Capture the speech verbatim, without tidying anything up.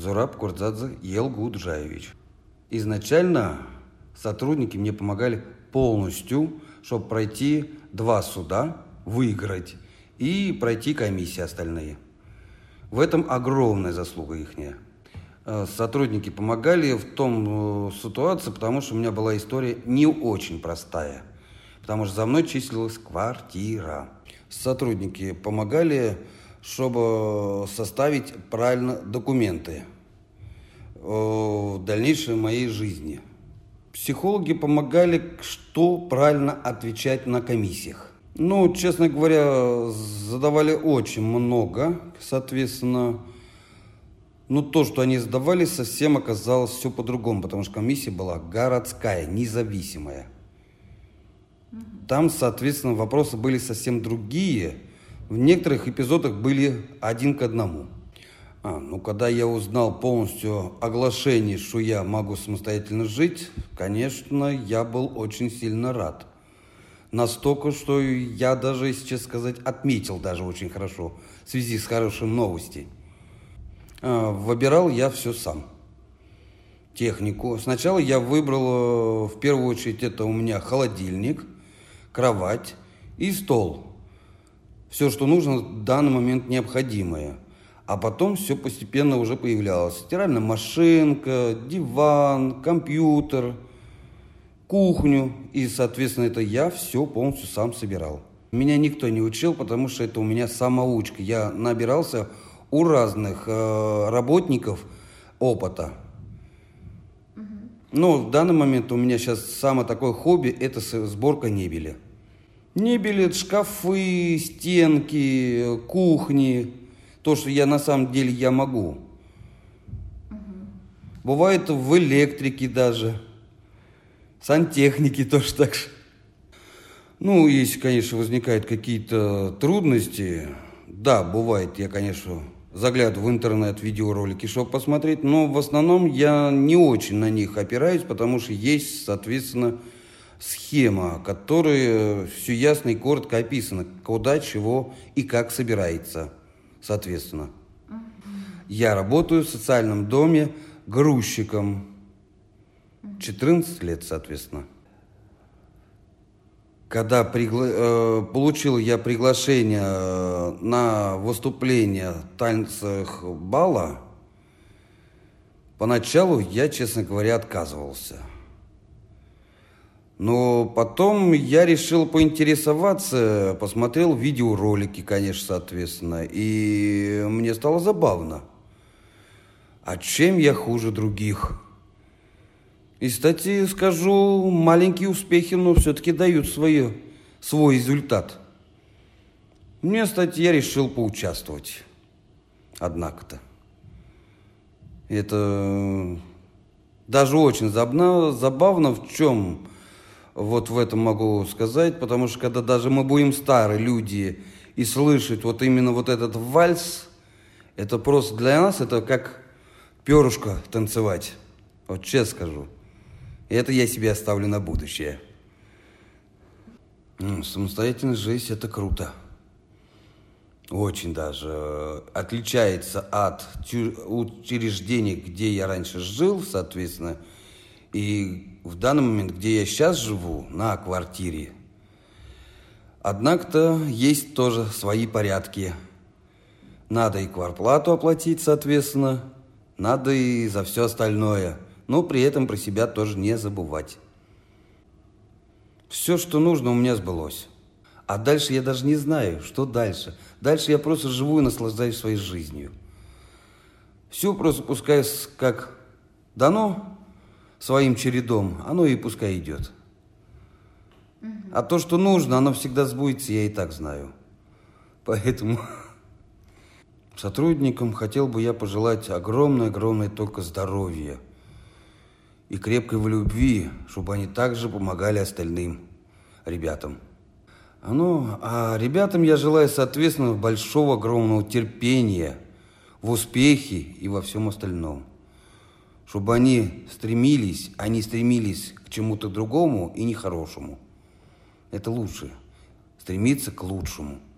Зураб Куртзадзе Елгуджаевич. Изначально сотрудники мне помогали полностью, чтобы пройти два суда, выиграть и пройти комиссии остальные. В этом огромная заслуга ихняя. Сотрудники помогали в том ситуации, потому что у меня была история не очень простая, потому что за мной числилась квартира. Сотрудники помогали, чтобы составить правильно документы в дальнейшей моей жизни. Психологи помогали, что правильно отвечать на комиссиях. Ну, честно говоря, задавали очень много, соответственно. Но то, что они задавали, совсем оказалось все по-другому, потому что комиссия была городская, независимая. Там, соответственно, вопросы были совсем другие. В некоторых эпизодах были один к одному. А, ну, когда я узнал полностью оглашение, что я могу самостоятельно жить, конечно, я был очень сильно рад. Настолько, что я даже, если честно сказать, отметил даже очень хорошо в связи с хорошей новостью. А, выбирал я все сам. Технику. Сначала я выбрал, в первую очередь, это у меня холодильник, кровать и стол. Все, что нужно в данный момент необходимое. А потом все постепенно уже появлялось. Стиральная машинка, диван, компьютер, кухню. И, соответственно, это я все полностью сам собирал. Меня никто не учил, потому что это у меня самоучка. Я набирался у разных э, работников опыта. Угу. Но в данный момент у меня сейчас самое такое хобби – это сборка мебели. Мебель, шкафы, стенки, кухни. То, что я на самом деле я могу. Угу. Бывает в электрике даже. Сантехнике тоже так же. Ну, если, конечно, возникают какие-то трудности, да, бывает, я, конечно, заглядываю в интернет, видеоролики, чтобы посмотреть, но в основном я не очень на них опираюсь, потому что есть, соответственно, схема, которая все ясно и коротко описана, куда, чего и как собирается, соответственно. Я работаю в социальном доме грузчиком. четырнадцать лет, соответственно. Когда пригла... э, получил я приглашение на выступление в танцах бала, поначалу я, честно говоря, отказывался. Но потом я решил поинтересоваться, посмотрел видеоролики, конечно, соответственно, и мне стало забавно. А чем я хуже других? И, кстати, скажу, маленькие успехи, но все-таки дают свое, свой результат. Мне, кстати, я решил поучаствовать. Однако-то. Это даже очень забавно, забавно в чем, вот в этом могу сказать, потому что когда даже мы будем старые люди и слышать вот именно вот этот вальс, это просто для нас, это как перышко танцевать. Вот честно скажу. Это я себе оставлю на будущее. Самостоятельная жизнь – это круто. Очень даже. Отличается от учреждений, где я раньше жил, соответственно. И в данный момент, где я сейчас живу, на квартире. Однако-то есть тоже свои порядки. Надо и квартплату оплатить, соответственно. Надо и за все остальное. Но при этом про себя тоже не забывать. Все, что нужно, у меня сбылось. А дальше я даже не знаю, что дальше. Дальше я просто живу и наслаждаюсь своей жизнью. Все просто пускай как дано своим чередом, оно и пускай идет. Угу. А то, что нужно, оно всегда сбудется, я и так знаю. Поэтому сотрудникам хотел бы я пожелать огромное-огромное только здоровья. И крепкой в любви, чтобы они также помогали остальным ребятам. Ну, а ребятам я желаю, соответственно, большого, огромного терпения в успехе и во всем остальном. Чтобы они стремились, они стремились к чему-то другому и нехорошему. Это лучше. Стремиться к лучшему.